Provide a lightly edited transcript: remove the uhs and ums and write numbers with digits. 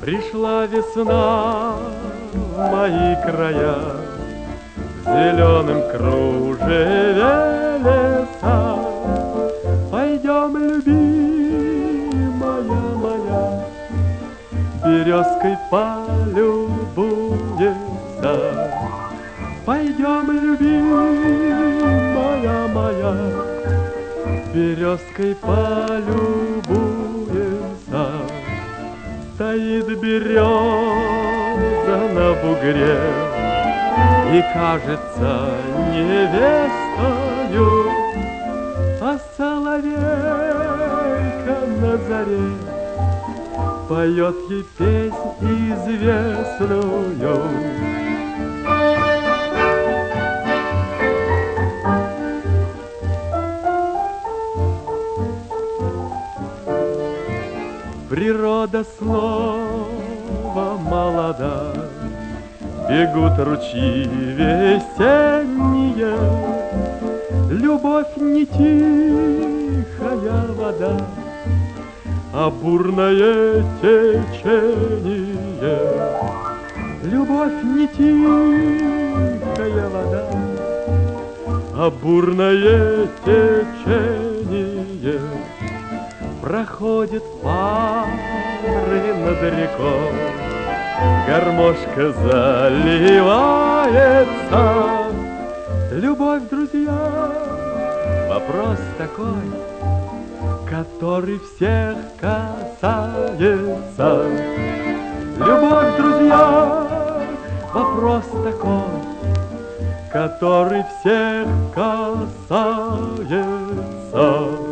Пришла весна в мои края, в зеленом кружеве леса. Пойдем, любимая моя, березкой полюбуемся. Пойдем, любимая моя, березкой полюбуемся. Стоит береза на бугре и кажется невестою, а соловейка на заре поет ей песнь известную. Природа снова молода, бегут ручьи весенние. Любовь не тихая вода, а бурное течение. Любовь не тихая вода, а бурное течение. Проходит пары над рекой, гармошка заливается. Любовь, друзья, вопрос такой, который всех касается. Любовь, друзья, вопрос такой, который всех касается.